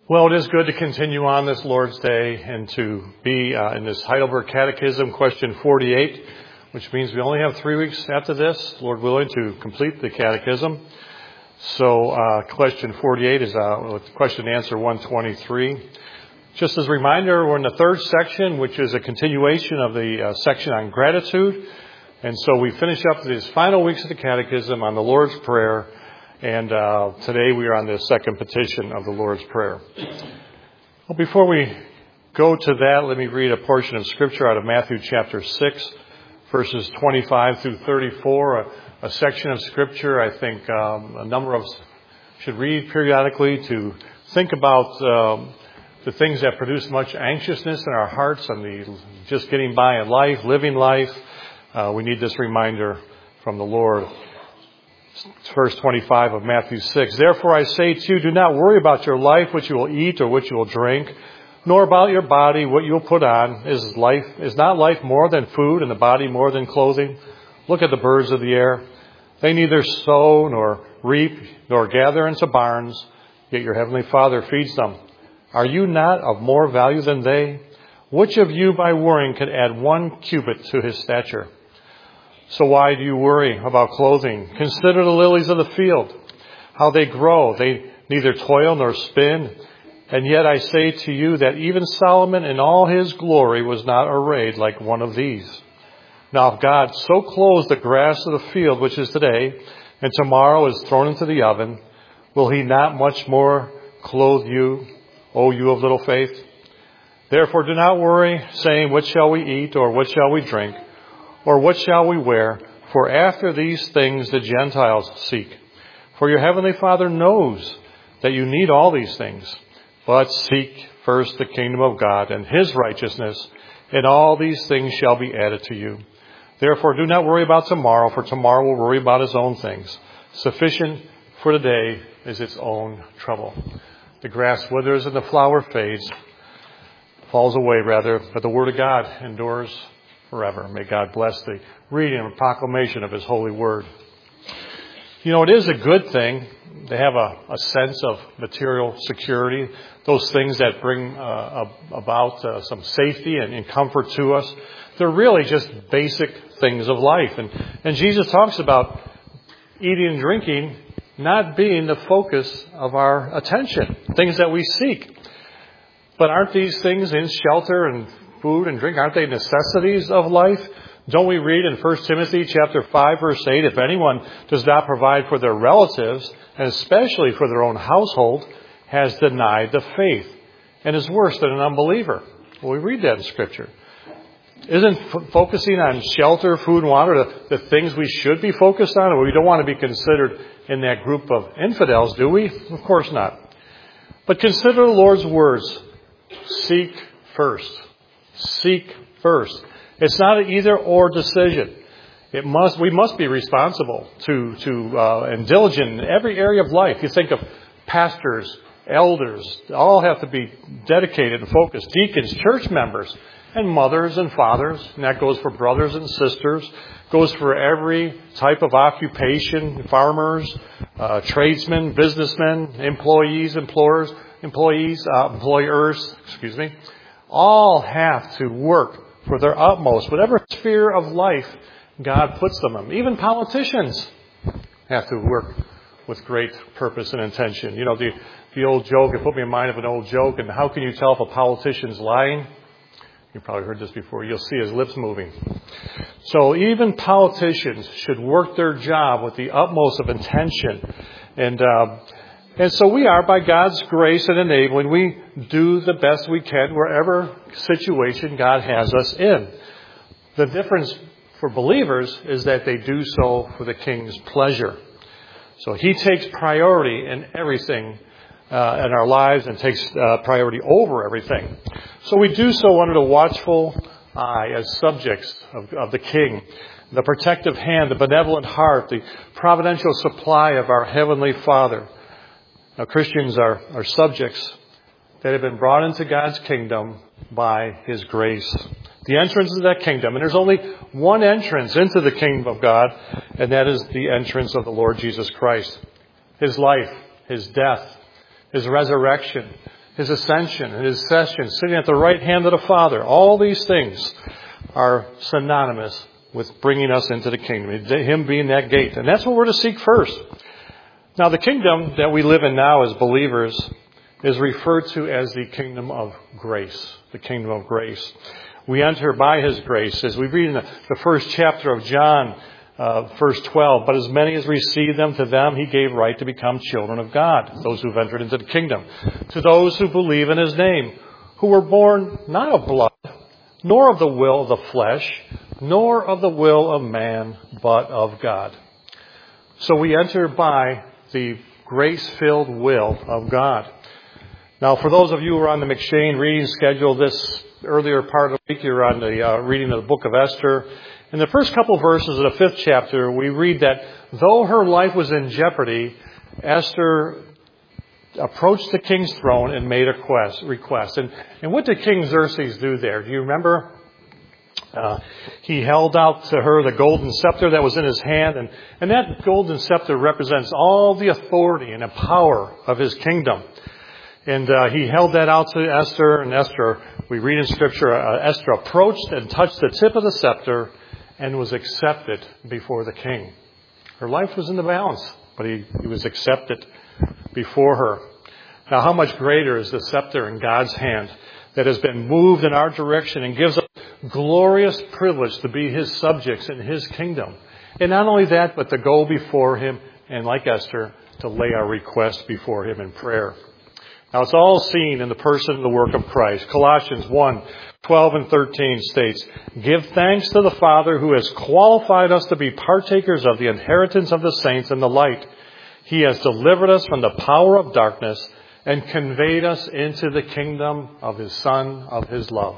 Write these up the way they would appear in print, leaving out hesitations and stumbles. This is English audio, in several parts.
Well, it is good to continue on this Lord's Day and to be in this Heidelberg Catechism, question 48, which means we only have 3 weeks after this, Lord willing, to complete the Catechism. So question 48 is question and answer 123. Just as a reminder, we're in the third section, which is a continuation of the section on gratitude. And so we finish up these final weeks of the Catechism on the Lord's Prayer. And today we are on the second petition of the Lord's Prayer. Well, before we go to that, let me read a portion of Scripture out of Matthew chapter 6, verses 25 through 34, a section of Scripture I think a number of us should read periodically to think about the things that produce much anxiousness in our hearts and the just getting by in life, living life. We need this reminder from the Lord. Verse 25 of Matthew 6. Therefore I say to you, do not worry about your life, what you will eat or what you will drink, nor about your body, what you will put on. Is not life more than food and the body more than clothing? Look at the birds of the air. They neither sow nor reap nor gather into barns, yet your heavenly Father feeds them. Are you not of more value than they? Which of you by worrying can add 1 cubit to his stature? So why do you worry about clothing? Consider the lilies of the field, how they grow. They neither toil nor spin. And yet I say to you that even Solomon in all his glory was not arrayed like one of these. Now if God so clothes the grass of the field, which is today, and tomorrow is thrown into the oven, will he not much more clothe you, O you of little faith? Therefore do not worry, saying, what shall we eat, or what shall we drink? Or what shall we wear? For after these things the Gentiles seek. For your heavenly Father knows that you need all these things. But seek first the kingdom of God and his righteousness, and all these things shall be added to you. Therefore do not worry about tomorrow, for tomorrow will worry about its own things. Sufficient for the day is its own trouble. The grass withers and the flower fades, falls away rather, but the word of God endures forever. May God bless the reading and proclamation of his holy word. You know, it is a good thing to have a sense of material security, those things that bring about some safety and comfort to us. They're really just basic things of life. And Jesus talks about eating and drinking not being the focus of our attention, things that we seek. But aren't these things in shelter and food and drink, aren't they necessities of life? Don't we read in 1 Timothy chapter 5, verse 8, if anyone does not provide for their relatives, and especially for their own household, has denied the faith and is worse than an unbeliever. Well, we read that in Scripture. Isn't focusing on shelter, food, and water the things we should be focused on? Or we don't want to be considered in that group of infidels, do we? Of course not. But consider the Lord's words. Seek first. Seek first. It's not an either-or decision. We must be responsible and diligent in every area of life. You think of pastors, elders, all have to be dedicated and focused. Deacons, church members, and mothers and fathers. And that goes for brothers and sisters. Goes for every type of occupation, farmers, tradesmen, businessmen, employers, all have to work for their utmost, whatever sphere of life God puts them in. Even politicians have to work with great purpose and intention. You know, the old joke, it put me in mind of an old joke, and how can you tell if a politician's lying? You've probably heard this before. You'll see his lips moving. So even politicians should work their job with the utmost of intention. And so we are, by God's grace and enabling, we do the best we can wherever situation God has us in. The difference for believers is that they do so for the King's pleasure. So he takes priority in everything in our lives and takes priority over everything. So we do so under the watchful eye as subjects of the King, the protective hand, the benevolent heart, the providential supply of our Heavenly Father. Now, Christians are subjects that have been brought into God's kingdom by his grace. The entrance into that kingdom. And there's only one entrance into the kingdom of God, and that is the entrance of the Lord Jesus Christ. His life, his death, his resurrection, His ascension and His session, sitting at the right hand of the Father. All these things are synonymous with bringing us into the kingdom, Him being that gate. And that's what we're to seek first. Now, the kingdom that we live in now as believers is referred to as the kingdom of grace. The kingdom of grace. We enter by His grace. As we read in the first chapter of John, verse 12, but as many as received them, to them He gave right to become children of God, those who've entered into the kingdom. To those who believe in His name, who were born not of blood, nor of the will of the flesh, nor of the will of man, but of God. So we enter by the grace-filled will of God. Now, for those of you who are on the McShane reading schedule this earlier part of the week, you're on the reading of the book of Esther. In the first couple of verses of the 5th chapter, we read that though her life was in jeopardy, Esther approached the king's throne and made a request. And what did King Xerxes do there? Do you remember? He held out to her the golden scepter that was in his hand, and that golden scepter represents all the authority and the power of his kingdom. And he held that out to Esther, and Esther, we read in Scripture, Esther approached and touched the tip of the scepter and was accepted before the king. Her life was in the balance, but he was accepted before her. Now, how much greater is the scepter in God's hand that has been moved in our direction and gives us glorious privilege to be His subjects in His kingdom. And not only that, but to go before Him and, like Esther, to lay our request before Him in prayer. Now, it's all seen in the person and the work of Christ. Colossians 1:12 and 13 states, "Give thanks to the Father who has qualified us to be partakers of the inheritance of the saints in the light. He has delivered us from the power of darkness and conveyed us into the kingdom of His Son, of His love."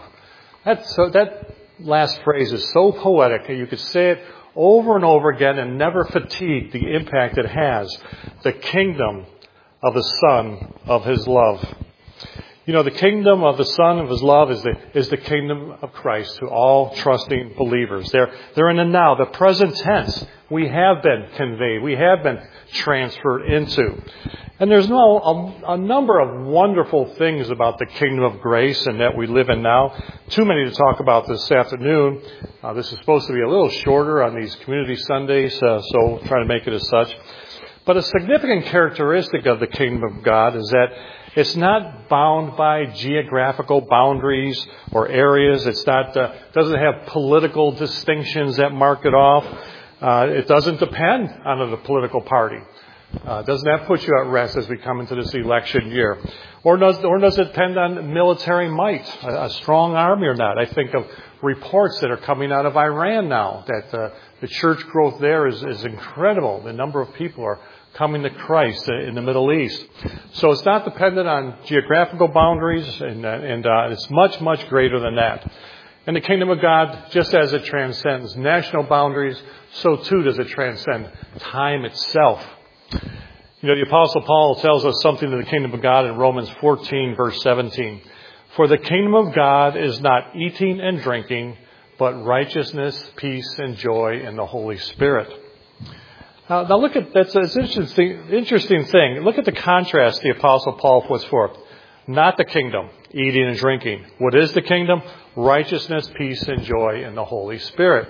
That last phrase is so poetic that you could say it over and over again and never fatigue the impact it has. The kingdom of the Son of His love. You know, the kingdom of the Son of His love is the kingdom of Christ to all trusting believers. They're in the now, the present tense. We have been conveyed. We have been transferred into. And there's a number of wonderful things about the kingdom of grace and that we live in now. Too many to talk about this afternoon. This is supposed to be a little shorter on these community Sundays, so we'll try to make it as such. But a significant characteristic of the kingdom of God is that it's not bound by geographical boundaries or areas. It's not doesn't have political distinctions that mark it off. It doesn't depend on the political party. Doesn't that put you at rest as we come into this election year? Or does it depend on military might, a strong army or not? I think of reports that are coming out of Iran now that the church growth there is incredible. The number of people are coming to Christ in the Middle East. So it's not dependent on geographical boundaries, and it's much, much greater than that. And the kingdom of God, just as it transcends national boundaries, so too does it transcend time itself. You know, the Apostle Paul tells us something of the kingdom of God in Romans 14, verse 17. "For the kingdom of God is not eating and drinking, but righteousness, peace, and joy in the Holy Spirit." Now look at that's an interesting thing. Look at the contrast the Apostle Paul puts forth. Not the kingdom, eating and drinking. What is the kingdom? Righteousness, peace, and joy in the Holy Spirit.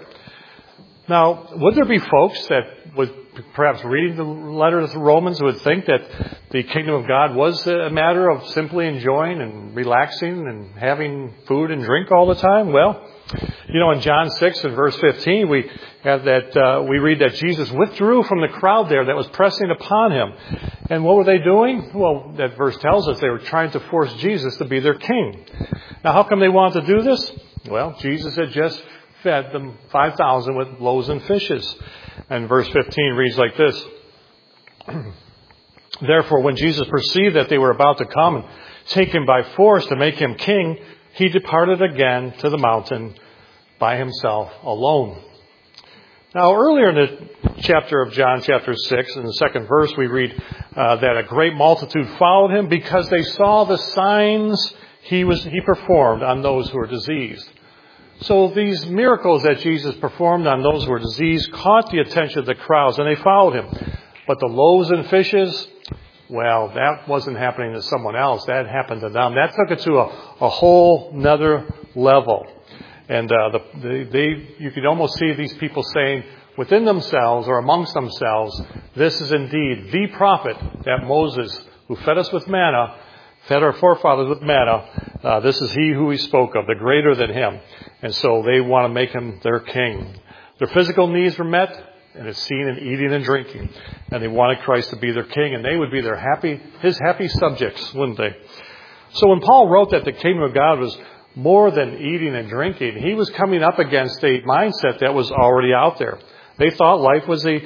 Now, would there be folks that would perhaps reading the letter to the Romans would think that the kingdom of God was a matter of simply enjoying and relaxing and having food and drink all the time? Well, you know, in John 6 and verse 15, we have that we read that Jesus withdrew from the crowd there that was pressing upon Him. And what were they doing? Well, that verse tells us they were trying to force Jesus to be their king. Now, how come they wanted to do this? Well, Jesus had just fed them 5,000 with loaves and fishes. And verse 15 reads like this. "Therefore, when Jesus perceived that they were about to come and take Him by force to make Him king, He departed again to the mountain by Himself alone." Now, earlier in the chapter of John, chapter 6, in the second verse, we read that a great multitude followed Him because they saw the signs He performed on those who were diseased. So these miracles that Jesus performed on those who were diseased caught the attention of the crowds, and they followed Him. But the loaves and fishes, Well, that wasn't happening to someone else. That happened to them. That took it to a whole nother level. And you could almost see these people saying within themselves or amongst themselves, this is indeed the prophet, that Moses, who fed us with manna, fed our forefathers with manna. This is he who we spoke of, the greater than him. And so they want to make him their king. Their physical needs were met, and it's seen in eating and drinking. And they wanted Christ to be their king, and they would be his happy subjects, wouldn't they? So when Paul wrote that the kingdom of God was more than eating and drinking, he was coming up against a mindset that was already out there. They thought life was living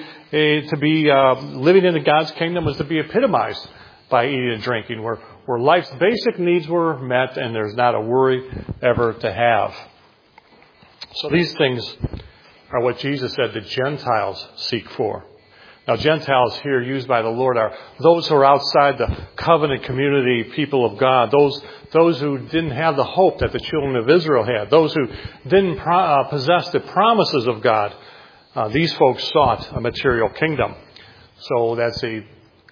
in God's kingdom was to be epitomized by eating and drinking, where life's basic needs were met and there's not a worry ever to have. So these things are what Jesus said the Gentiles seek for. Now, Gentiles here used by the Lord are those who are outside the covenant community, people of God, those who didn't have the hope that the children of Israel had, those who didn't possess the promises of God. These folks sought a material kingdom. So that's an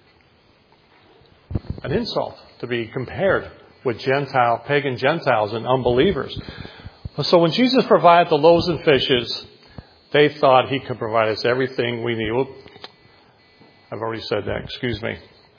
insult to be compared with pagan Gentiles and unbelievers. So when Jesus provided the loaves and fishes, they thought he could provide us everything we need. I've already said that. Excuse me.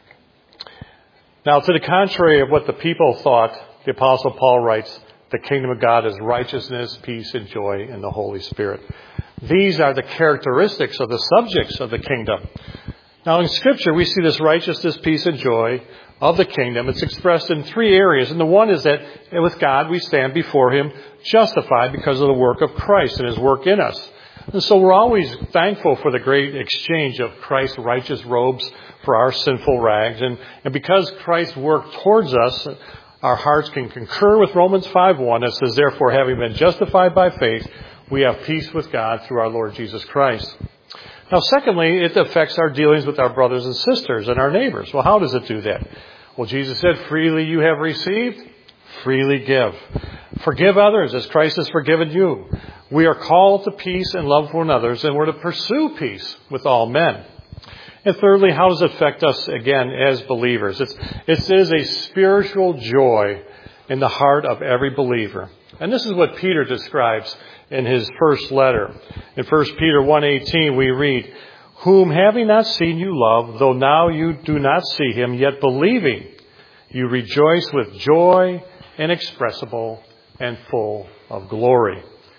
Now, to the contrary of what the people thought, the Apostle Paul writes, the kingdom of God is righteousness, peace, and joy in the Holy Spirit. These are the characteristics of the subjects of the kingdom. Now, in Scripture, we see this righteousness, peace, and joy of the kingdom. It's expressed in three areas. And the one is that with God, we stand before him justified because of the work of Christ and his work in us. And so we're always thankful for the great exchange of Christ's righteous robes for our sinful rags. And because Christ worked towards us, our hearts can concur with Romans 5:1 that says, therefore, having been justified by faith, we have peace with God through our Lord Jesus Christ. Now, secondly, it affects our dealings with our brothers and sisters and our neighbors. Well, how does it do that? Well, Jesus said, freely you have received, freely give. Forgive others as Christ has forgiven you. We are called to peace and love for one another, and we're to pursue peace with all men. And thirdly, how does it affect us, again, as believers? It is a spiritual joy in the heart of every believer. And this is what Peter describes in his first letter. In 1 Peter 1:18, we read, whom having not seen you love, though now you do not see him, yet believing, you rejoice with joy inexpressible and full of glory.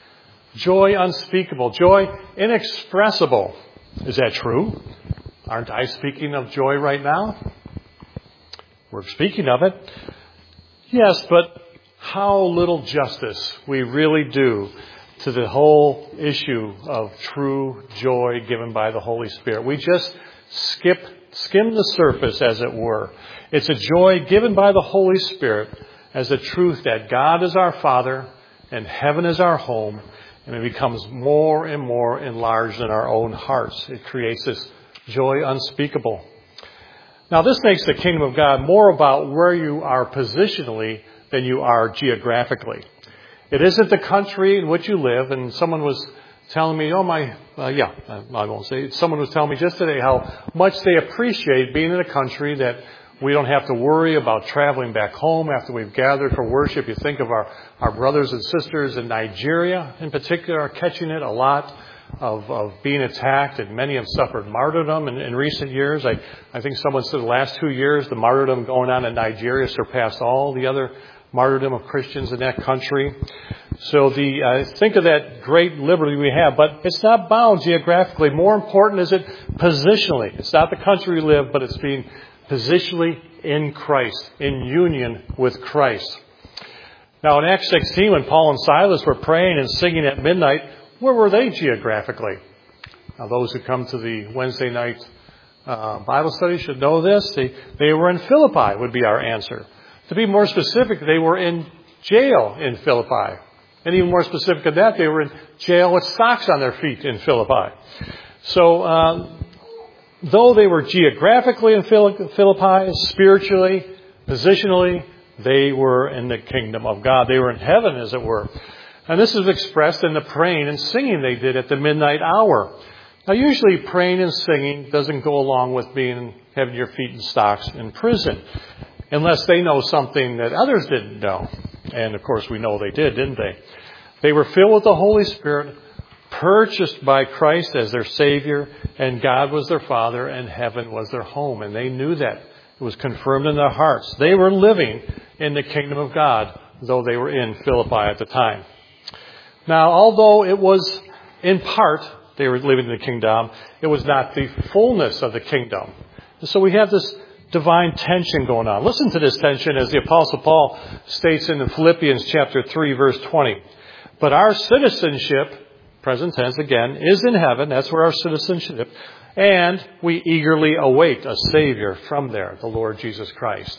Joy unspeakable, joy inexpressible. Is that true? Aren't I speaking of joy right now? We're speaking of it. Yes, but how little justice we really do to the whole issue of true joy given by the Holy Spirit. We just skim the surface, as it were. It's a joy given by the Holy Spirit as the truth that God is our Father and heaven is our home, and it becomes more and more enlarged in our own hearts. It creates this joy unspeakable. Now, this makes the kingdom of God more about where you are positionally than you are geographically. It isn't the country in which you live, and someone was telling me, I won't say it. Someone was telling me just today how much they appreciate being in a country that we don't have to worry about traveling back home after we've gathered for worship. You think of our brothers and sisters in Nigeria, in particular, are catching it a lot of being attacked, and many have suffered martyrdom in recent years. I think someone said the last 2 years, the martyrdom going on in Nigeria surpassed all the other martyrdom of Christians in that country. So think of that great liberty we have, but it's not bound geographically. More important is it positionally. It's not the country we live, but it's being positionally in Christ, in union with Christ. Now, in Acts 16, when Paul and Silas were praying and singing at midnight, where were they geographically? Now, those who come to the Wednesday night Bible study should know this. They were in Philippi, would be our answer. To be more specific, they were in jail in Philippi. And even more specific than that, they were in jail with socks on their feet in Philippi. So, though they were geographically in Philippi, spiritually, positionally, they were in the kingdom of God. They were in heaven, as it were. And this is expressed in the praying and singing they did at the midnight hour. Now, usually praying and singing doesn't go along with being having your feet in stocks in prison, unless they know something that others didn't know. And of course we know they did, didn't they? They were filled with the Holy Spirit, purchased by Christ as their Savior, and God was their Father, and heaven was their home. And they knew that. It was confirmed in their hearts. They were living in the kingdom of God, though they were in Philippi at the time. Now, although it was in part, they were living in the kingdom, it was not the fullness of the kingdom. So we have this divine tension going on. Listen to this tension as the Apostle Paul states in Philippians chapter 3, verse 20. But our citizenship, present tense again, is in heaven. That's where our citizenship. And we eagerly await a Savior from there, the Lord Jesus Christ.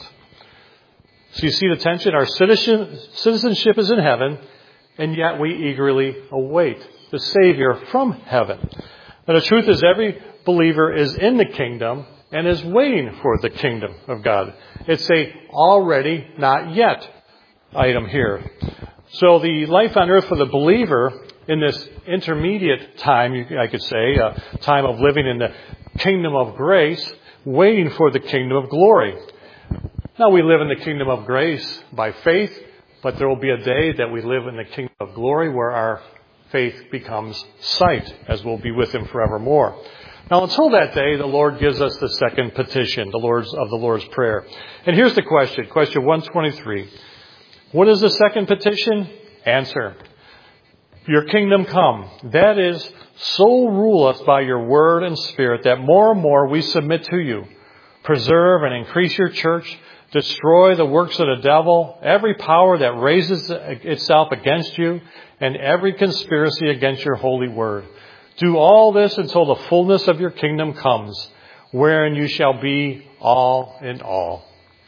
So you see the tension? Our citizenship is in heaven, and yet we eagerly await the Savior from heaven. And the truth is every believer is in the kingdom and is waiting for the kingdom of God. It's a already, not yet item here. So the life on earth for the believer in this intermediate time, I could say, a time of living in the kingdom of grace, waiting for the kingdom of glory. Now we live in the kingdom of grace by faith, but there will be a day that we live in the kingdom of glory where our faith becomes sight, as we'll be with Him forevermore. Now until that day, the Lord gives us the second petition, the Lord's Prayer. And here's the question 123. What is the second petition? Answer. Your kingdom come. That is, so rule us by your word and spirit that more and more we submit to you. Preserve and increase your church. Destroy the works of the devil, every power that raises itself against you, and every conspiracy against your holy word. Do all this until the fullness of your kingdom comes, wherein you shall be all in all.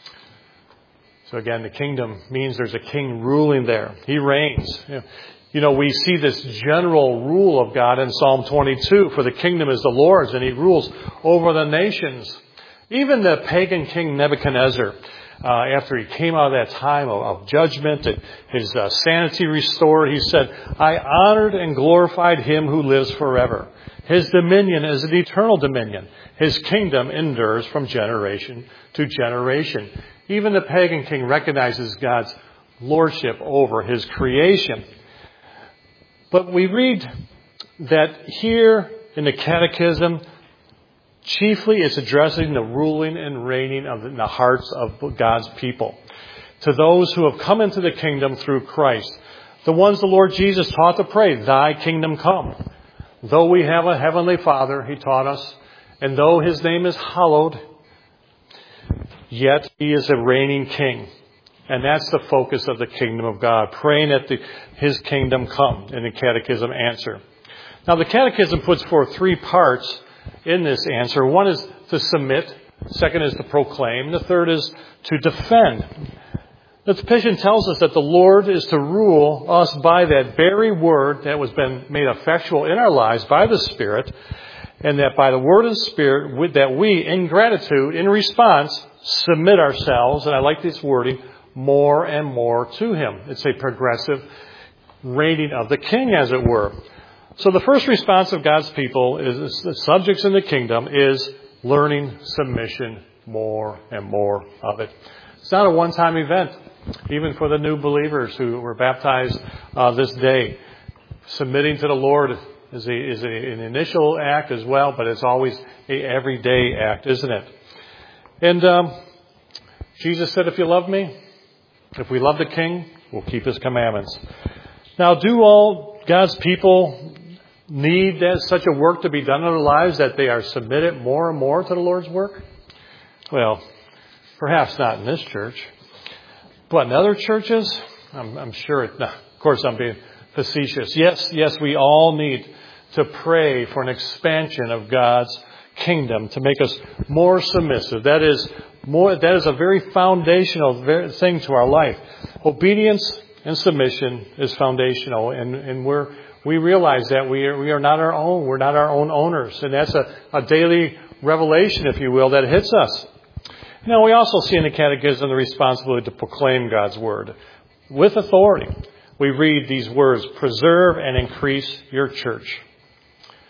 So again, the kingdom means there's a king ruling there. He reigns. You know, we see this general rule of God in Psalm 22, for the kingdom is the Lord's, and He rules over the nations. Even the pagan king Nebuchadnezzar, after he came out of that time of judgment and his sanity restored, he said, I honored and glorified Him who lives forever. His dominion is an eternal dominion. His kingdom endures from generation to generation. Even the pagan king recognizes God's lordship over His creation. But we read that here in the Catechism, chiefly it's addressing the ruling and reigning in the hearts of God's people. To those who have come into the kingdom through Christ. The ones the Lord Jesus taught to pray, Thy kingdom come. Though we have a heavenly Father, He taught us, and though His name is hallowed, yet He is a reigning King. And that's the focus of the kingdom of God, praying that His kingdom come, in the Catechism answer. Now the Catechism puts forth three parts in this answer. One is to submit. Second is to proclaim. The third is to defend. The petition tells us that the Lord is to rule us by that very word that was been made effectual in our lives by the Spirit, and that by the word and Spirit that we, in gratitude, in response, submit ourselves, and I like this wording, more and more to Him. It's a progressive reigning of the King, as it were. So the first response of God's people, is the subjects in the kingdom, is learning submission, more and more of it. It's not a one-time event, even for the new believers who were baptized this day. Submitting to the Lord is an initial act as well, but it's always an everyday act, isn't it? And Jesus said, if you love me, if we love the King, we'll keep His commandments. Now, do all God's people need such a work to be done in their lives that they are submitted more and more to the Lord's work? Well, perhaps not in this church. But in other churches, I'm sure of course I'm being facetious. Yes, we all need to pray for an expansion of God's kingdom to make us more submissive. That is a very foundational thing to our life. Obedience and submission is foundational, and we realize that we are not our own. We're not our own owners, and that's a daily revelation, if you will, that hits us. Now, we also see in the Catechism the responsibility to proclaim God's word with authority. We read these words, preserve and increase your church.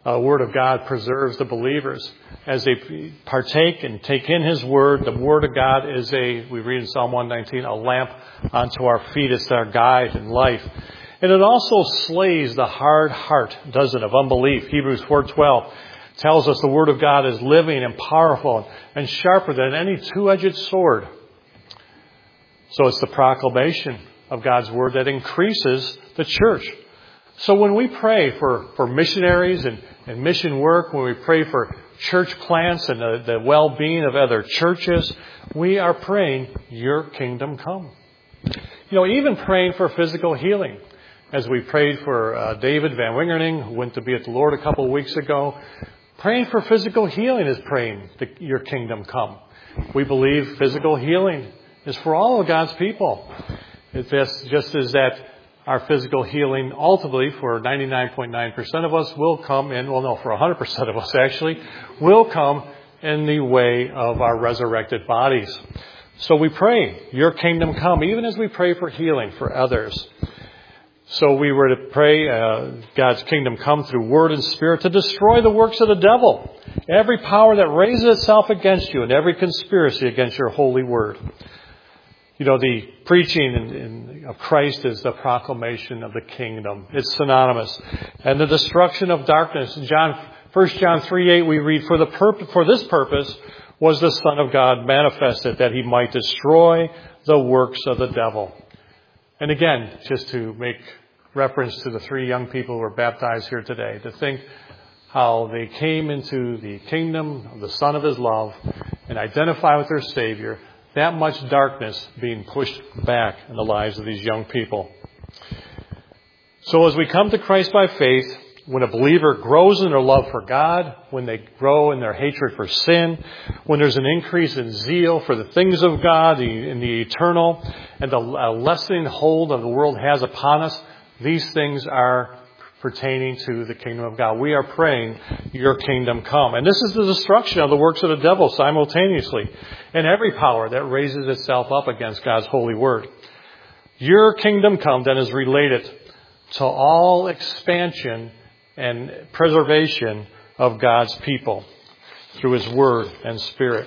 Word of God preserves the believers. As they partake and take in His Word, the Word of God is we read in Psalm 119, a lamp unto our feet. It's our guide in life. And it also slays the hard heart, doesn't it, of unbelief. Hebrews 4:12 tells us the Word of God is living and powerful and sharper than any two-edged sword. So it's the proclamation of God's Word that increases the church. So when we pray for missionaries and mission work, when we pray for church plants and the well-being of other churches, we are praying, your kingdom come. Even praying for physical healing. As we prayed for David Van Wingerning, who went to be at the Lord a couple of weeks ago, praying for physical healing is praying, your kingdom come. We believe physical healing is for all of God's people. It's just as that our physical healing ultimately for 99.9% of us will come for 100% of us actually, will come in the way of our resurrected bodies. So we pray, your kingdom come, even as we pray for healing for others. So we were to pray God's kingdom come through word and spirit to destroy the works of the devil, every power that raises itself against you and every conspiracy against your holy word. The preaching of Christ is the proclamation of the kingdom. It's synonymous. And the destruction of darkness. In 1 John 3:8 we read, for this purpose was the Son of God manifested, that He might destroy the works of the devil. And again, just to make reference to the 3 young people who were baptized here today, to think how they came into the kingdom of the Son of His love and identify with their Savior, that much darkness being pushed back in the lives of these young people. So as we come to Christ by faith, when a believer grows in their love for God, when they grow in their hatred for sin, when there's an increase in zeal for the things of God, in the eternal, and the lessening hold of the world has upon us, these things are pertaining to the kingdom of God. We are praying, your kingdom come. And this is the destruction of the works of the devil simultaneously, and every power that raises itself up against God's holy word. Your kingdom come then is related to all expansion and preservation of God's people through His word and spirit.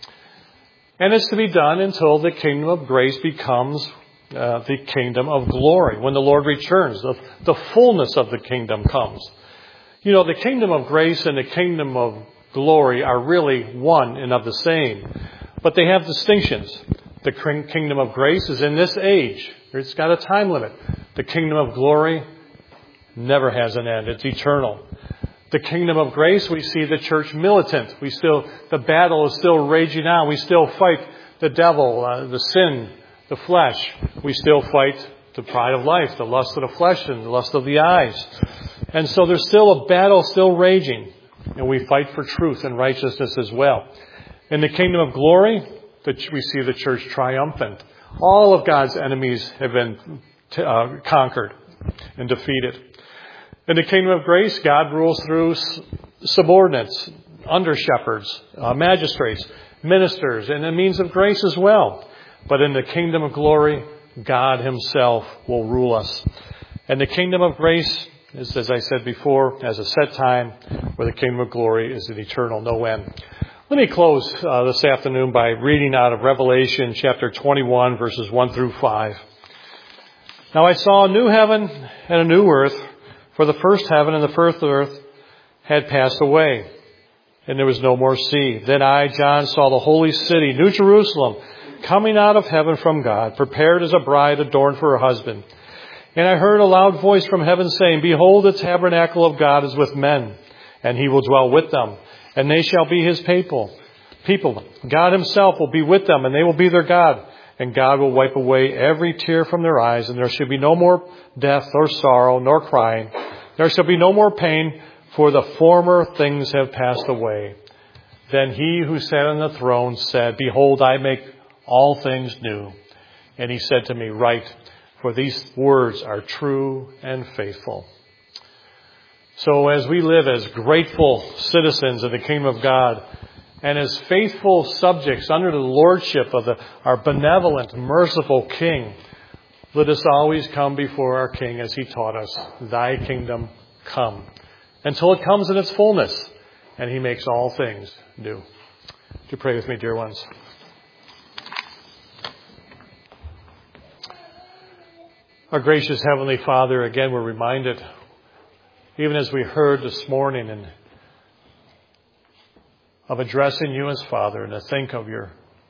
And it's to be done until the kingdom of grace becomes the kingdom of glory. When the Lord returns, the fullness of the kingdom comes. The kingdom of grace and the kingdom of glory are really one and of the same. But they have distinctions. The kingdom of grace is in this age. It's got a time limit. The kingdom of glory never has an end. It's eternal. The kingdom of grace, we see the church militant. The battle is still raging on. We still fight the devil, the sin, the flesh. We still fight the pride of life, the lust of the flesh and the lust of the eyes. And so there's still a battle still raging. And we fight for truth and righteousness as well. In the kingdom of glory, we see the church triumphant. All of God's enemies have been conquered and defeated. In the kingdom of grace, God rules through subordinates, under-shepherds, magistrates, ministers, and the means of grace as well. But in the kingdom of glory, God Himself will rule us. And the kingdom of grace is, as I said before, has a set time, where the kingdom of glory is an eternal no end. Let me close this afternoon by reading out of Revelation chapter 21, verses 1 through 5. Now I saw a new heaven and a new earth, for the first heaven and the first earth had passed away, and there was no more sea. Then I, John, saw the holy city, New Jerusalem, coming out of heaven from God, prepared as a bride adorned for her husband. And I heard a loud voice from heaven saying, Behold, the tabernacle of God is with men, and He will dwell with them, and they shall be His people. God Himself will be with them, and they will be their God. And God will wipe away every tear from their eyes, and there shall be no more death or sorrow nor crying. There shall be no more pain, for the former things have passed away. Then He who sat on the throne said, Behold, I make all things new. And He said to me, Write, for these words are true and faithful. So as we live as grateful citizens of the kingdom of God, and as faithful subjects under the lordship of our benevolent, merciful King, let us always come before our King as He taught us, Thy kingdom come. until it comes in its fullness, and He makes all things new. Would you pray with me, dear ones? Our gracious Heavenly Father, again we're reminded, even as we heard this morning, and of addressing You as Father, and to think of Your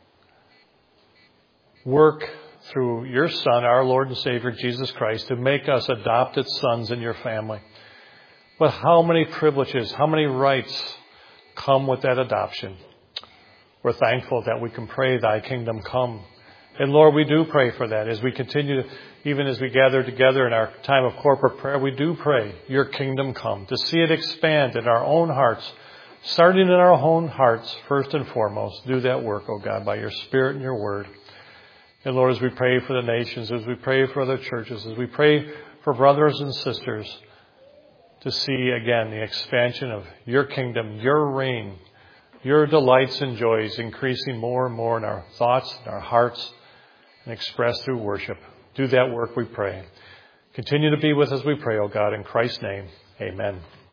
work through Your Son, our Lord and Savior, Jesus Christ, to make us adopted sons in Your family. But how many privileges, how many rights come with that adoption. We're thankful that we can pray, Thy kingdom come. And Lord, we do pray for that. As we continue, even as we gather together in our time of corporate prayer, we do pray, Your kingdom come, to see it expand in our own hearts, starting in our own hearts, first and foremost. Do that work, O God, by Your Spirit and Your Word. And Lord, as we pray for the nations, as we pray for other churches, as we pray for brothers and sisters, to see again the expansion of Your kingdom, Your reign, Your delights and joys increasing more and more in our thoughts, in our hearts, and expressed through worship. Do that work, we pray. Continue to be with us, we pray, O God, in Christ's name. Amen.